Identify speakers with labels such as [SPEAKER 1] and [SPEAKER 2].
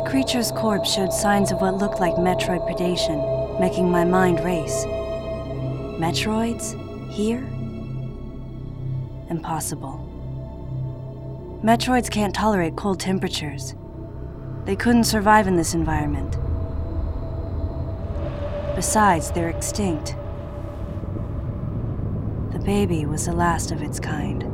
[SPEAKER 1] creature's corpse showed signs of what looked like Metroid predation, making my mind race. Metroids? Here? Impossible. Metroids can't tolerate cold temperatures. They couldn't survive in this environment. Besides, they're extinct. The baby was the last of its kind.